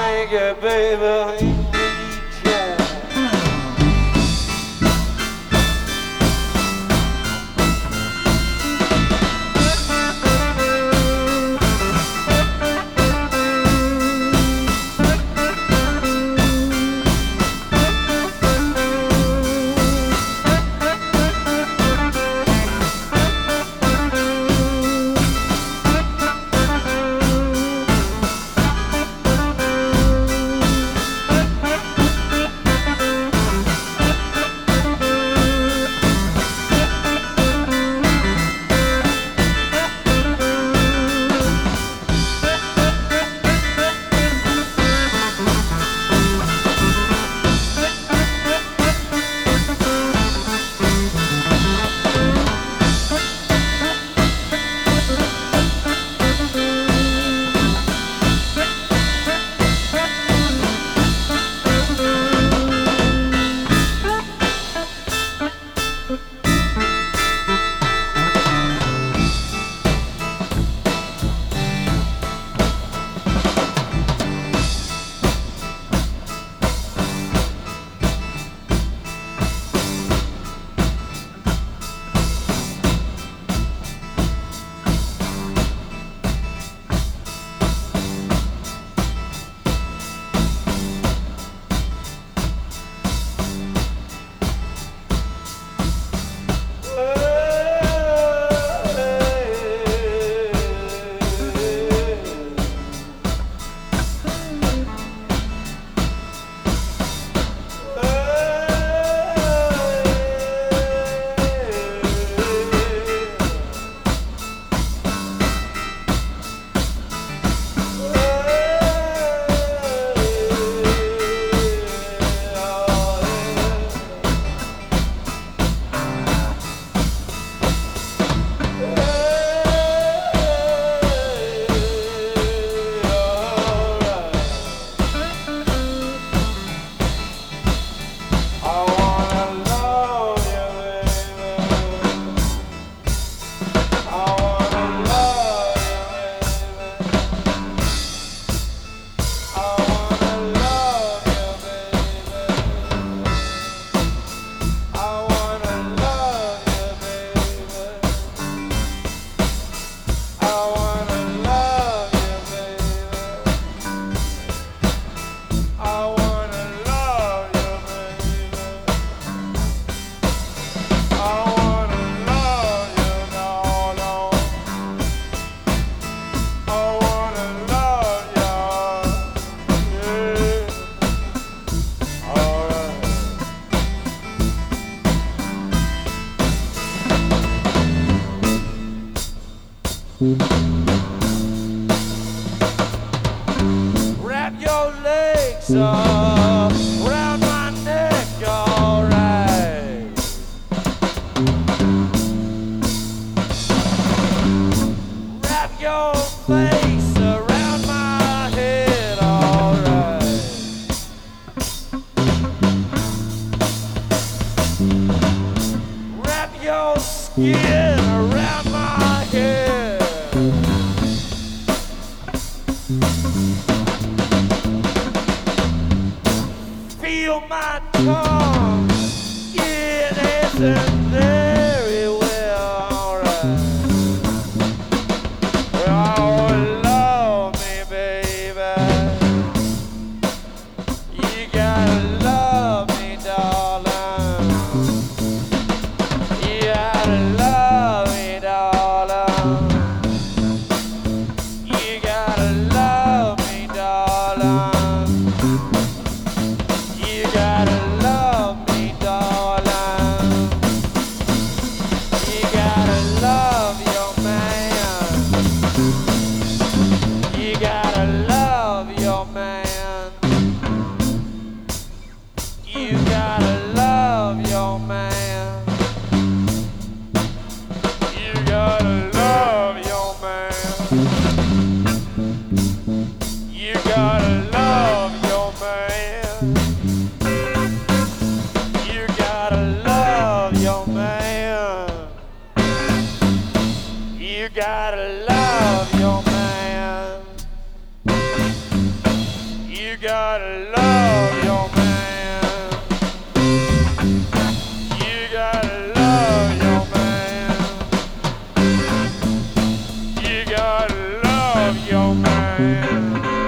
make it, baby. Wrap your legs up around my neck, alright. Wrap your face around my head, alright. Wrap your skin around my head. Feel my tongue, it isn't very well, alright. Oh, love me, baby. You gotta love me, darling. You gotta love me, darling. You gotta love me, darling. You gotta love me, darling. You gotta love your man. You gotta love your man. You gotta love your man.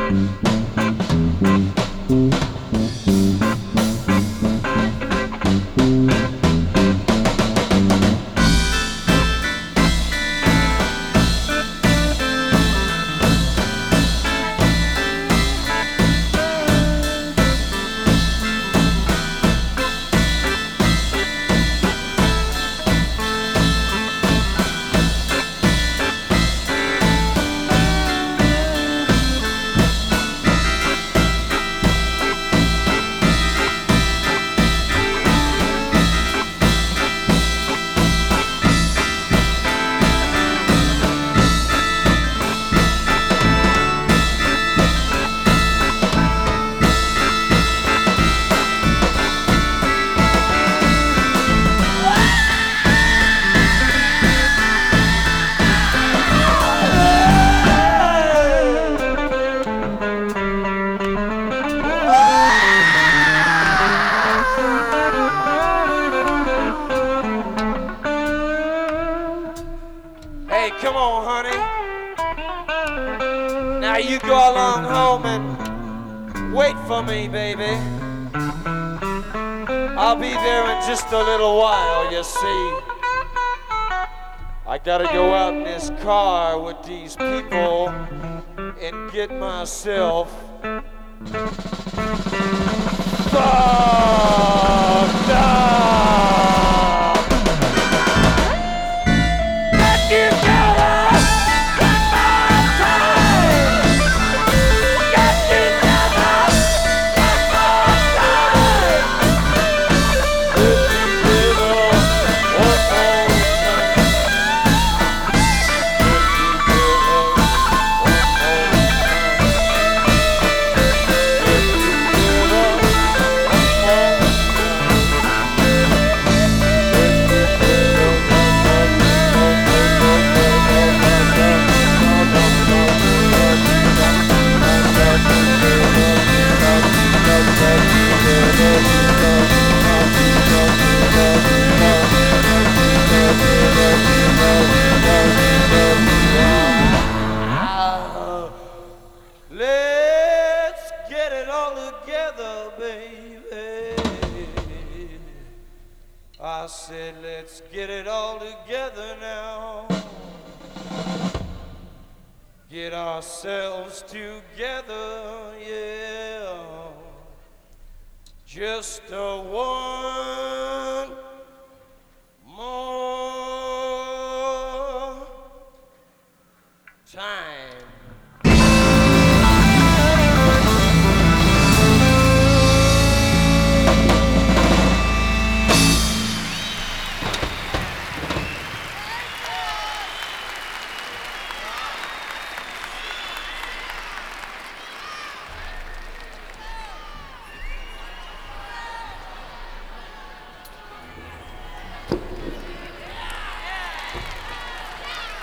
Hey, come on, honey. Now you go along home and wait for me, baby. I'll be there in just a little while, you see. I gotta go out in this car with these people and get myself fucked up. Let's get it all together, baby. I said, let's get it all together now. Get ourselves together, yeah. Just a one.